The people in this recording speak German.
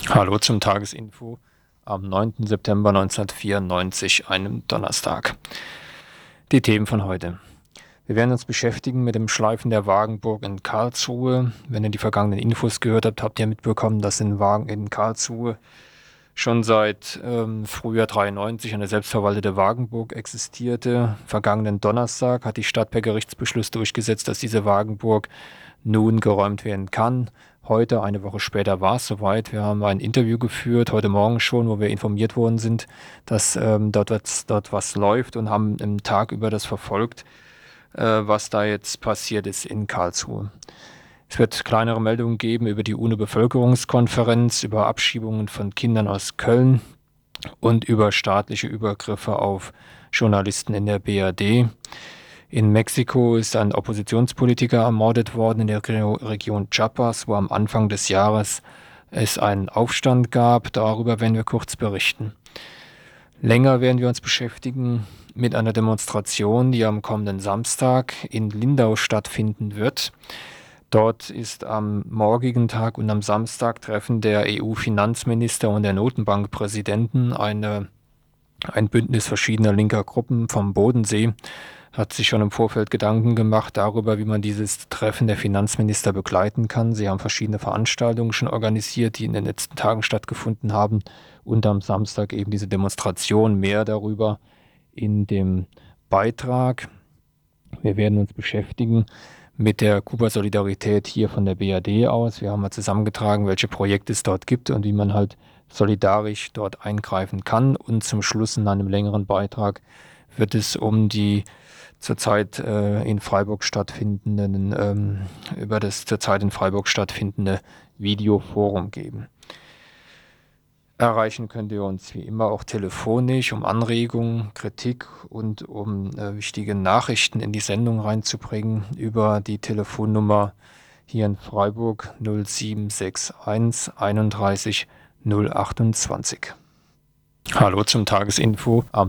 Hallo zum Tagesinfo am 9. September 1994, einem Donnerstag. Die Themen von heute. Wir werden uns beschäftigen mit dem Schleifen der Wagenburg in Karlsruhe. Wenn ihr die vergangenen Infos gehört habt, habt ihr mitbekommen, dass in Karlsruhe schon seit Frühjahr 93 eine selbstverwaltete Wagenburg existierte. Vergangenen Donnerstag hat die Stadt per Gerichtsbeschluss durchgesetzt, dass diese Wagenburg nun geräumt werden kann. Heute, eine Woche später, war es soweit. Wir haben ein Interview geführt, heute Morgen schon, wo wir informiert worden sind, dass dort was läuft, und haben im Tag über das verfolgt, was da jetzt passiert ist in Karlsruhe. Es wird kleinere Meldungen geben über die UNO-Bevölkerungskonferenz, über Abschiebungen von Kindern aus Köln und über staatliche Übergriffe auf Journalisten in der BRD. In Mexiko ist ein Oppositionspolitiker ermordet worden in der Region Chiapas, wo am Anfang des Jahres es einen Aufstand gab. Darüber werden wir kurz berichten. Länger werden wir uns beschäftigen mit einer Demonstration, die am kommenden Samstag in Lindau stattfinden wird. Dort ist am morgigen Tag und am Samstag Treffen der EU-Finanzminister und der Notenbankpräsidenten. Ein Bündnis verschiedener linker Gruppen vom Bodensee hat sich schon im Vorfeld Gedanken gemacht darüber, wie man dieses Treffen der Finanzminister begleiten kann. Sie haben verschiedene Veranstaltungen schon organisiert, die in den letzten Tagen stattgefunden haben. Und am Samstag eben diese Demonstration. Mehr darüber in dem Beitrag. Wir werden uns beschäftigen mit der Kuba-Solidarität hier von der BRD aus. Wir haben mal zusammengetragen, welche Projekte es dort gibt und wie man halt solidarisch dort eingreifen kann. Und zum Schluss in einem längeren Beitrag wird es um die zurzeit in Freiburg stattfindende Videoforum geben. Erreichen könnt ihr uns wie immer auch telefonisch, um Anregungen, Kritik und um wichtige Nachrichten in die Sendung reinzubringen, über die Telefonnummer hier in Freiburg 0761 31 028. Hallo zum Tagesinfo am